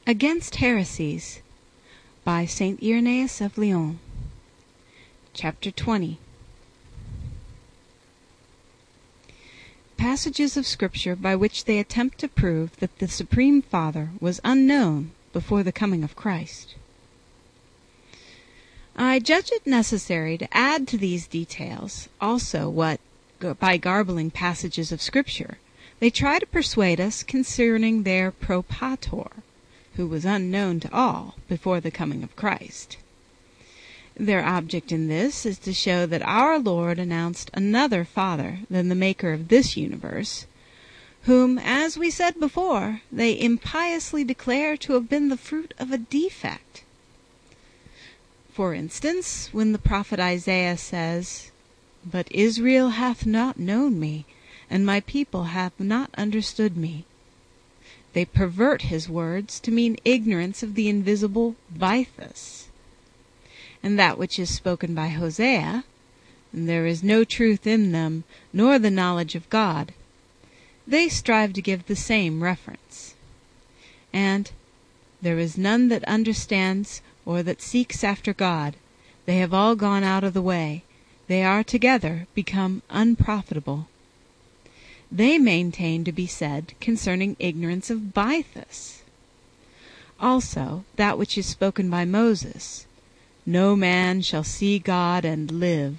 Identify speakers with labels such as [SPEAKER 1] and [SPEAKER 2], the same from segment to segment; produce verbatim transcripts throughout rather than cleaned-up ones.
[SPEAKER 1] Against Heresies by Saint Irenaeus of Lyons. Chapter twenty. Passages of Scripture by which they attempt to prove that the Supreme Father was unknown before the coming of Christ. I judge it necessary to add to these details also what, by garbling passages of Scripture, they try to persuade us concerning their Propator, who was unknown to all before the coming of Christ. Their object in this is to show that our Lord announced another Father than the Maker of this universe, whom, as we said before, they impiously declare to have been the fruit of a defect. For instance, when the prophet Isaiah says, "But Israel hath not known me, and my people hath not understood me," they pervert his words to mean ignorance of the invisible Bythus. And that which is spoken by Hosea, "There is no truth in them, nor the knowledge of God," they strive to give the same reference. And, "There is none that understands or that seeks after God. They have all gone out of the way. They are together become unprofitable," they maintain to be said concerning ignorance of Bythus. Also, that which is spoken by Moses, "No man shall see God and live,"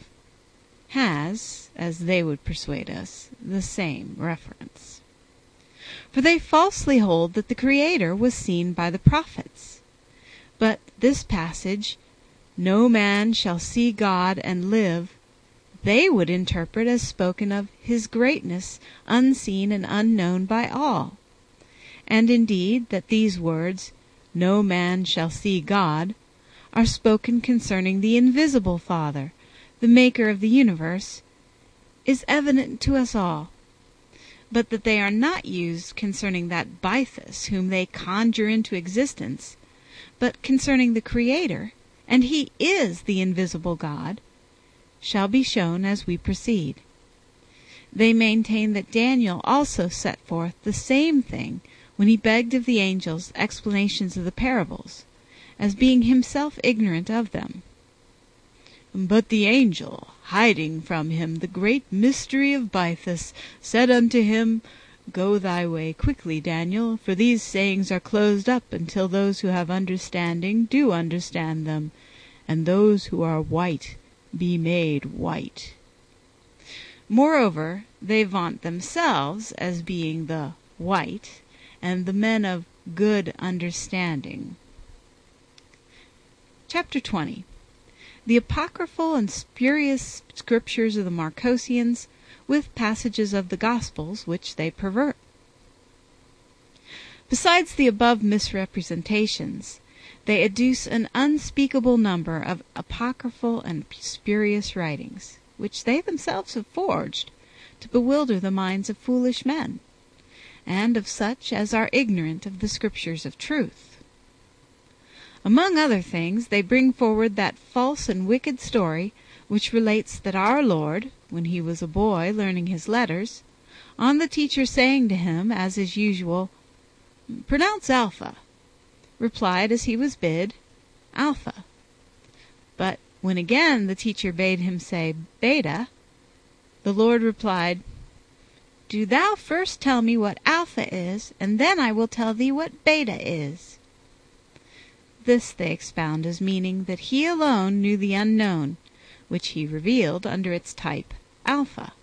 [SPEAKER 1] has, as they would persuade us, the same reference. For they falsely hold that the Creator was seen by the prophets. But this passage, "No man shall see God and live," they would interpret as spoken of his greatness, unseen and unknown by all. And indeed that these words, "No man shall see God," are spoken concerning the invisible Father, the Maker of the universe, is evident to us all. But that they are not used concerning that Bythus whom they conjure into existence, but concerning the Creator, and he is the invisible God, shall be shown as we proceed. They maintain that Daniel also set forth the same thing when he begged of the angels explanations of the parables, as being himself ignorant of them. "But the angel, hiding from him the great mystery of Bythus, said unto him, Go thy way quickly, Daniel, for these sayings are closed up until those who have understanding do understand them, and those who are white be made white." Moreover, they vaunt themselves as being the white and the men of good understanding. Chapter twenty. The apocryphal and spurious scriptures of the Marcosians, with passages of the Gospels which they pervert. Besides the above misrepresentations, they adduce an unspeakable number of apocryphal and spurious writings, which they themselves have forged, to bewilder the minds of foolish men, and of such as are ignorant of the Scriptures of truth. Among other things, they bring forward that false and wicked story which relates that our Lord, when he was a boy learning his letters, on the teacher saying to him, as is usual, "Pronounce Alpha," replied as he was bid, "Alpha." But when again the teacher bade him say Beta, the Lord replied, "Do thou first tell me what Alpha is, and then I will tell thee what Beta is." This they expound as meaning that he alone knew the unknown, which he revealed under its type Alpha.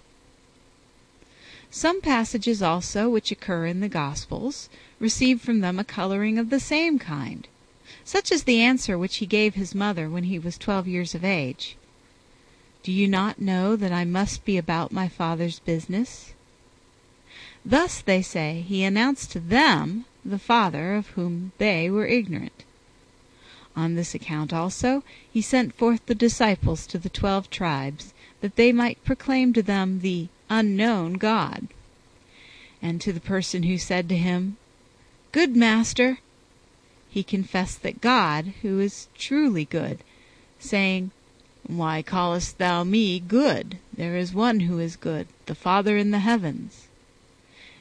[SPEAKER 1] Some passages also which occur in the Gospels receive from them a coloring of the same kind, such as the answer which he gave his mother when he was twelve years of age. "Do you not know that I must be about my Father's business?" Thus, they say, he announced to them the Father of whom they were ignorant. On this account also he sent forth the disciples to the twelve tribes, that they might proclaim to them the unknown God. And to the person who said to him, "Good Master," he confessed that God, who is truly good, saying, "Why callest thou me good? There is one who is good, the Father in the heavens."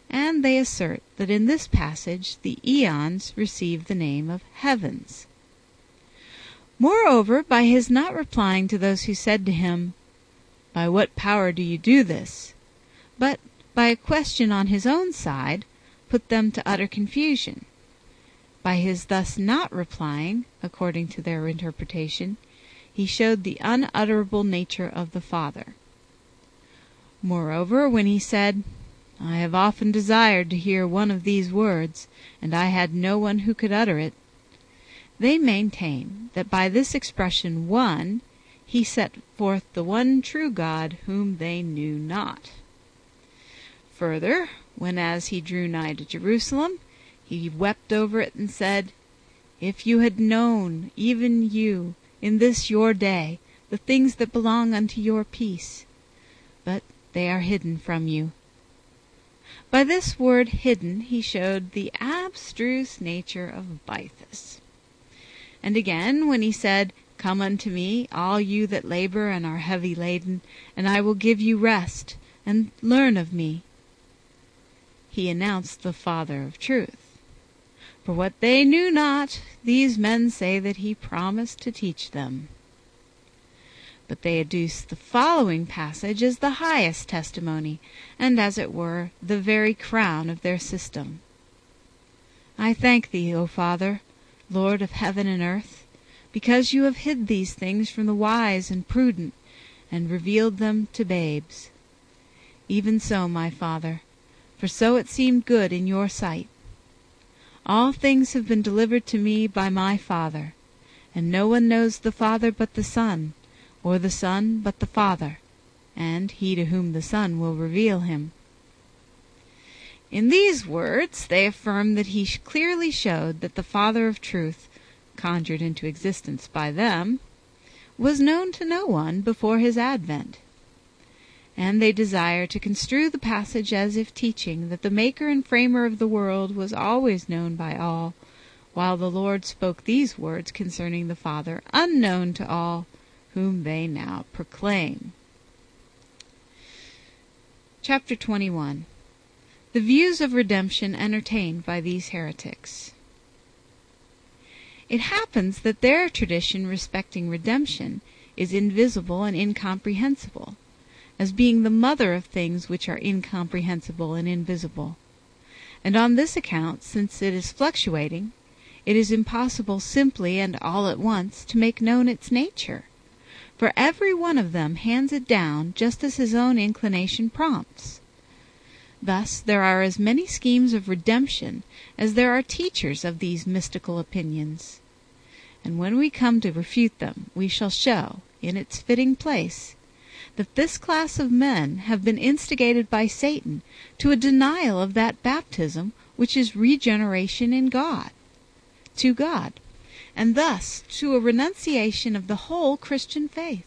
[SPEAKER 1] and they assert that in this passage the eons receive the name of heavens. Moreover, by his not replying to those who said to him, "By what power do you do this?" but by a question on his own side, put them to utter confusion. By his thus not replying, according to their interpretation, he showed the unutterable nature of the Father. Moreover, when he said, "I have often desired to hear one of these words, and I had no one who could utter it," they maintain that by this expression "one," he set forth the one true God whom they knew not. Further, when as he drew nigh to Jerusalem, he wept over it and said, "If you had known, even you, in this your day, the things that belong unto your peace, but they are hidden from you." By this word hidden he showed the abstruse nature of Bythus. And again, when he said, "Come unto me, all you that labor and are heavy laden, and I will give you rest, and learn of me," he announced the Father of truth. For what they knew not, these men say that he promised to teach them. But they adduce the following passage as the highest testimony, and as it were the very crown of their system. "I thank thee, O Father, Lord of heaven and earth, because you have hid these things from the wise and prudent, and revealed them to babes. Even so, my Father, for so it seemed good in your sight. All things have been delivered to me by my Father, and no one knows the Father but the Son, or the Son but the Father, and he to whom the Son will reveal him." In these words they affirm that he clearly showed that the Father of truth, conjured into existence by them, was known to no one before his advent. And they desire to construe the passage as if teaching that the Maker and Framer of the world was always known by all, while the Lord spoke these words concerning the Father unknown to all, whom they now proclaim. Chapter twenty-one. The views of redemption entertained by these heretics. It happens that their tradition respecting redemption is invisible and incomprehensible, as being the mother of things which are incomprehensible and invisible. And on this account, since it is fluctuating, it is impossible simply and all at once to make known its nature, for every one of them hands it down just as his own inclination prompts. Thus there are as many schemes of redemption as there are teachers of these mystical opinions. And when we come to refute them, we shall show, in its fitting place, that this class of men have been instigated by Satan to a denial of that baptism which is regeneration in God, to God, and thus to a renunciation of the whole Christian faith.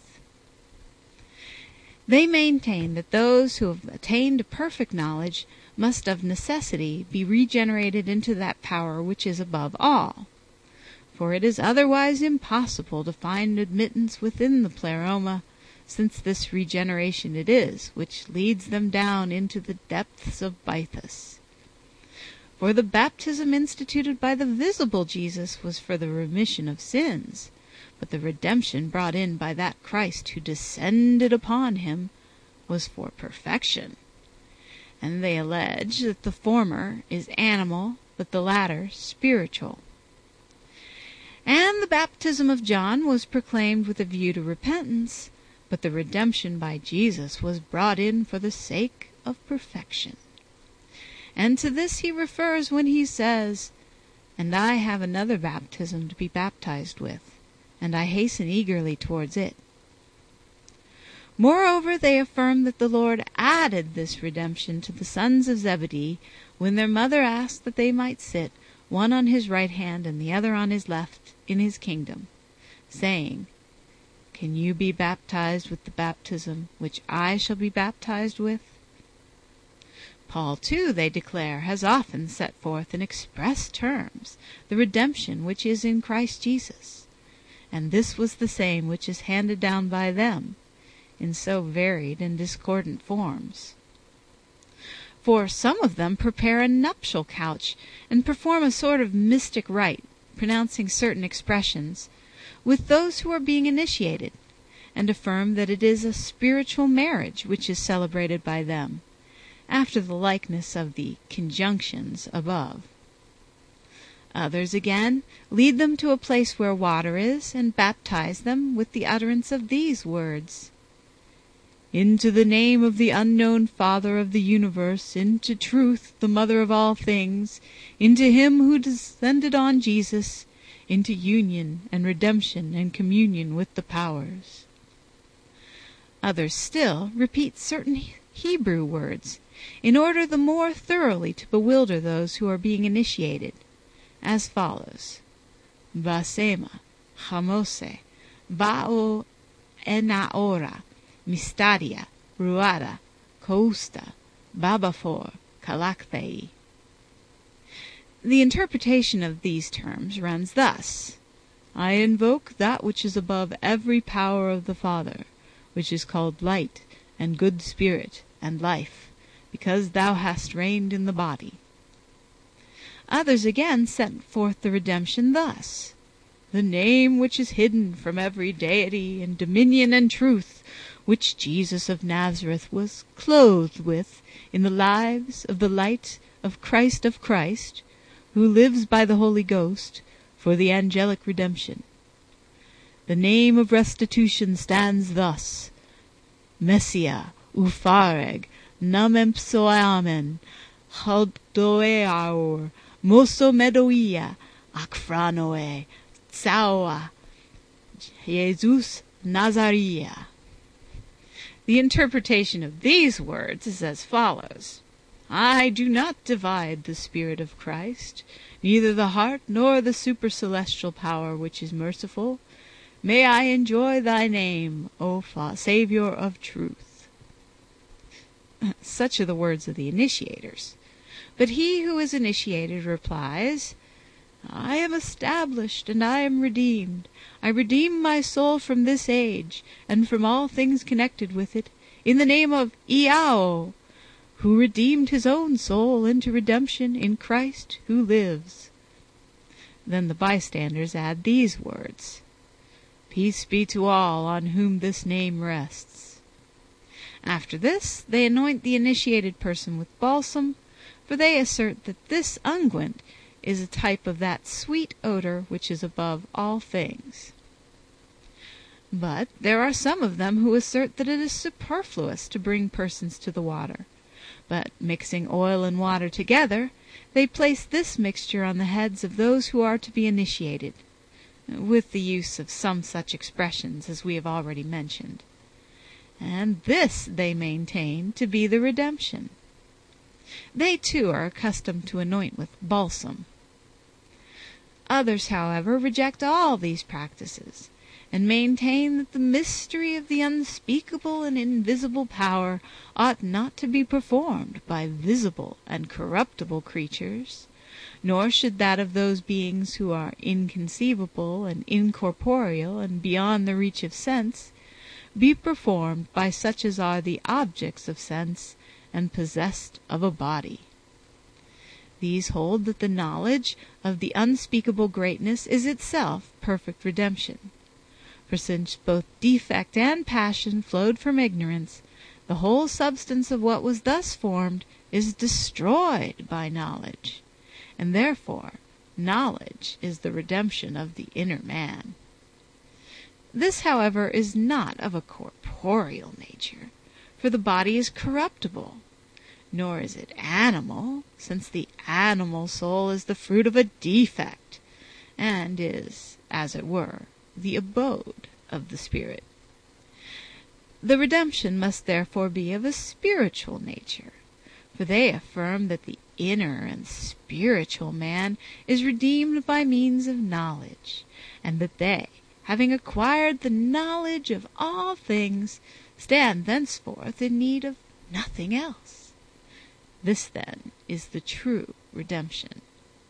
[SPEAKER 1] They maintain that those who have attained perfect knowledge must of necessity be regenerated into that power which is above all, for it is otherwise impossible to find admittance within the Pleroma, since this regeneration it is which leads them down into the depths of Bythus. For the baptism instituted by the visible Jesus was for the remission of sins, but the redemption brought in by that Christ who descended upon him was for perfection. And they allege that the former is animal, but the latter spiritual. And the baptism of John was proclaimed with a view to repentance, but the redemption by Jesus was brought in for the sake of perfection. And to this he refers when he says, "And I have another baptism to be baptized with, and I hasten eagerly towards it." Moreover, they affirm that the Lord added this redemption to the sons of Zebedee when their mother asked that they might sit, one on his right hand and the other on his left, in his kingdom, saying, "Can you be baptized with the baptism which I shall be baptized with?" Paul, too, they declare, has often set forth in express terms the redemption which is in Christ Jesus, and this was the same which is handed down by them in so varied and discordant forms. For some of them prepare a nuptial couch, and perform a sort of mystic rite, pronouncing certain expressions, with those who are being initiated, and affirm that it is a spiritual marriage which is celebrated by them, after the likeness of the conjunctions above. Others, again, lead them to a place where water is, and baptize them with the utterance of these words: "Into the name of the unknown Father of the universe, into truth, the mother of all things, into him who descended on Jesus, into union and redemption and communion with the powers." Others still repeat certain Hebrew words, in order the more thoroughly to bewilder those who are being initiated, as follows: Basema, Chamose, Bao Enaora, Mystaria, Ruada, Kousta, Babafor, Kalakthei. The interpretation of these terms runs thus: I invoke that which is above every power of the Father, which is called light, and good spirit, and life, because thou hast reigned in the body. Others again set forth the redemption thus: the name which is hidden from every deity and dominion and truth, which Jesus of Nazareth was clothed with in the lives of the light of Christ of Christ, who lives by the Holy Ghost for the angelic redemption. The name of restitution stands thus: Messia, Uphareg, Namempsoamen, Haldoeaur, Moso Medoia, Akfranoe, Tsaoa, Jesus Nazaria. The interpretation of these words is as follows: I do not divide the Spirit of Christ, neither the heart nor the supercelestial power which is merciful. May I enjoy thy name, O Saviour of truth. Such are the words of the initiators. But he who is initiated replies: I am established and I am redeemed. I redeem my soul from this age, and from all things connected with it, in the name of Iao, who redeemed his own soul into redemption in Christ who lives. Then the bystanders add these words: Peace be to all on whom this name rests. After this they anoint the initiated person with balsam, for they assert that this unguent is a type of that sweet odor which is above all things. But there are some of them who assert that it is superfluous to bring persons to the water, but mixing oil and water together, they place this mixture on the heads of those who are to be initiated, with the use of some such expressions as we have already mentioned. And this they maintain to be the redemption. They too are accustomed to anoint with balsam. Others, however, reject all these practices, and maintain that the mystery of the unspeakable and invisible power ought not to be performed by visible and corruptible creatures, nor should that of those beings who are inconceivable and incorporeal and beyond the reach of sense be performed by such as are the objects of sense and possessed of a body. These hold that the knowledge of the unspeakable greatness is itself perfect redemption. For since both defect and passion flowed from ignorance, the whole substance of what was thus formed is destroyed by knowledge, and therefore knowledge is the redemption of the inner man. This, however, is not of a corporeal nature, for the body is corruptible, nor is it animal, since the animal soul is the fruit of a defect, and is, as it were, the abode of the spirit. The redemption must therefore be of a spiritual nature, for they affirm that the inner and spiritual man is redeemed by means of knowledge, and that they, having acquired the knowledge of all things, stand thenceforth in need of nothing else. This, then, is the true redemption.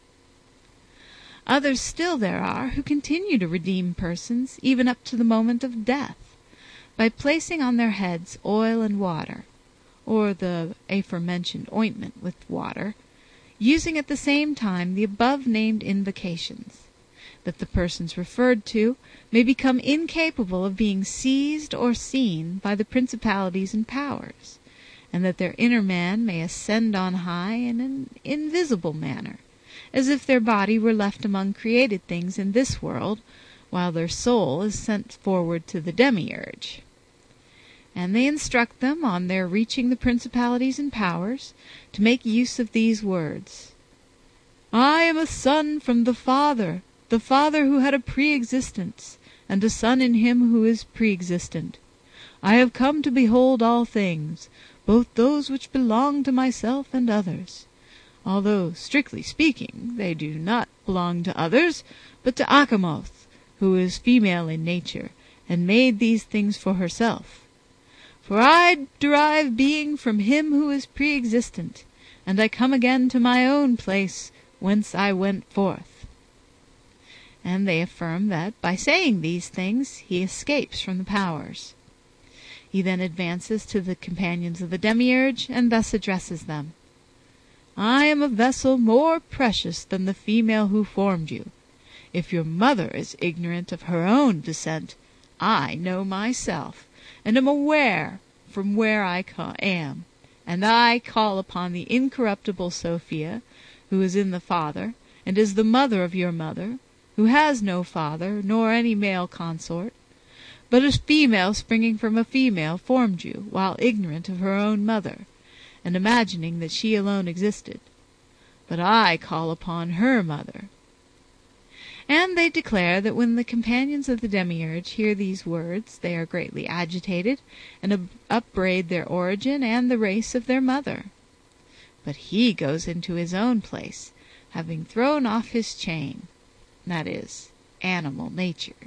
[SPEAKER 1] Others still there are who continue to redeem persons even up to the moment of death, by placing on their heads oil and water, or the aforementioned ointment with water, using at the same time the above-named invocations, that the persons referred to may become incapable of being seized or seen by the principalities and powers, and that their inner man may ascend on high in an invisible manner, as if their body were left among created things in this world, while their soul is sent forward to the demiurge. And they instruct them, on their reaching the principalities and powers, to make use of these words: I am a son from the Father, the Father who had a pre-existence, and a son in him who is pre-existent. I have come to behold all things, both those which belong to myself and others, although, strictly speaking, they do not belong to others, but to Achamoth, who is female in nature, and made these things for herself. For I derive being from him who is pre-existent, and I come again to my own place, whence I went forth. And they affirm that, by saying these things, he escapes from the powers. He then advances to the companions of the demiurge, and thus addresses them: I am a vessel more precious than the female who formed you. If your mother is ignorant of her own descent, I know myself, and am aware from where I am, and I call upon the incorruptible Sophia, who is in the Father, and is the mother of your mother, who has no father, nor any male consort, but a female springing from a female formed you, while ignorant of her own mother, and imagining that she alone existed. But I call upon her mother. And they declare that when the companions of the demiurge hear these words, they are greatly agitated, and upbraid their origin and the race of their mother. But he goes into his own place, having thrown off his chain, that is, animal nature.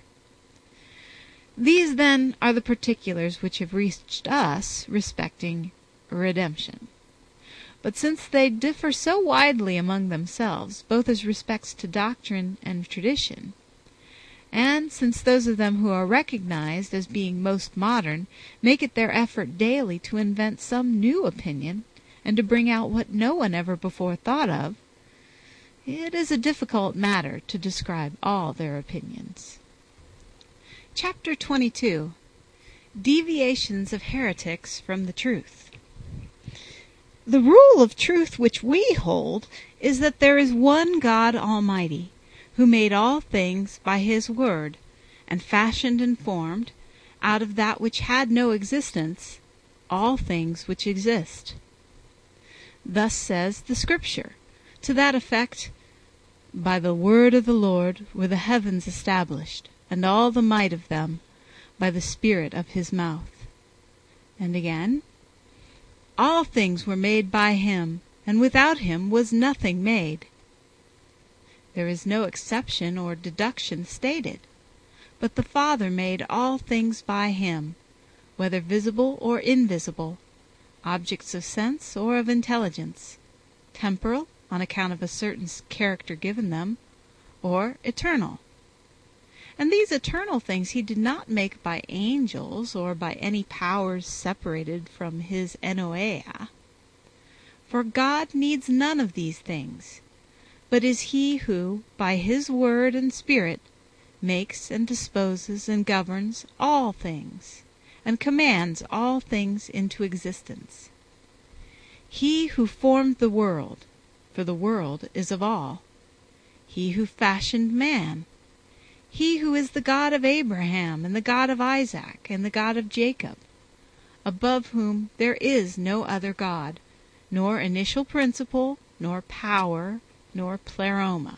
[SPEAKER 1] These, then, are the particulars which have reached us respecting redemption. But since they differ so widely among themselves, both as respects to doctrine and tradition, and since those of them who are recognized as being most modern make it their effort daily to invent some new opinion, and to bring out what no one ever before thought of, it is a difficult matter to describe all their opinions. Chapter twenty-two. Deviations of heretics from the truth. The rule of truth which we hold is that there is one God Almighty, who made all things by his word, and fashioned and formed, out of that which had no existence, all things which exist. Thus says the Scripture, to that effect: By the word of the Lord were the heavens established, and all the might of them by the spirit of his mouth. And again, all things were made by him, and without him was nothing made. There is no exception or deduction stated, but the Father made all things by him, whether visible or invisible, objects of sense or of intelligence, temporal, on account of a certain character given them, or eternal. And these eternal things he did not make by angels, or by any powers separated from his Ennoea. For God needs none of these things, but is he who, by his word and spirit, makes and disposes and governs all things, and commands all things into existence. He who formed the world, for the world is of all. He who fashioned man, he who is the God of Abraham, and the God of Isaac, and the God of Jacob, above whom there is no other God, nor initial principle, nor power, nor pleroma.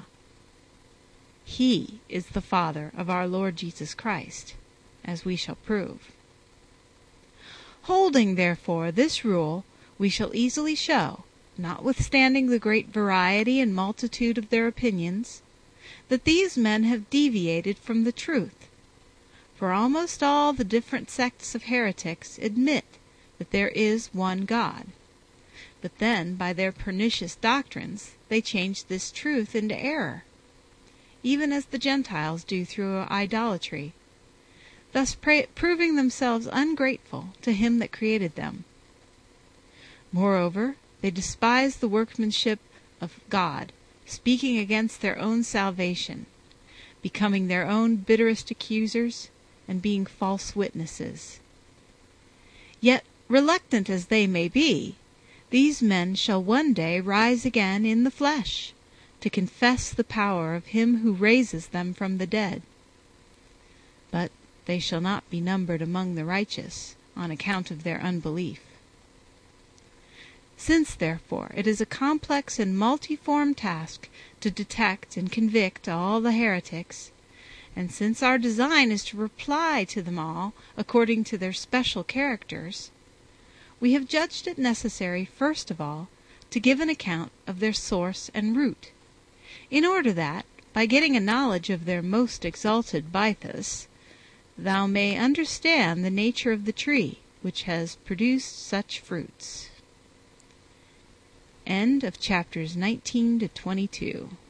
[SPEAKER 1] He is the Father of our Lord Jesus Christ, as we shall prove. Holding, therefore, this rule, we shall easily show, notwithstanding the great variety and multitude of their opinions, that these men have deviated from the truth. For almost all the different sects of heretics admit that there is one God. But then, by their pernicious doctrines, they change this truth into error, even as the Gentiles do through idolatry, thus pra- proving themselves ungrateful to him that created them. Moreover, they despise the workmanship of God, speaking against their own salvation, becoming their own bitterest accusers, and being false witnesses. Yet, reluctant as they may be, these men shall one day rise again in the flesh, to confess the power of him who raises them from the dead. But they shall not be numbered among the righteous, on account of their unbelief. Since, therefore, it is a complex and multiform task to detect and convict all the heretics, and since our design is to reply to them all according to their special characters, we have judged it necessary first of all to give an account of their source and root, in order that, by getting a knowledge of their most exalted Bythus, thou may understand the nature of the tree which has produced such fruits. End of chapters nineteen to twenty-two.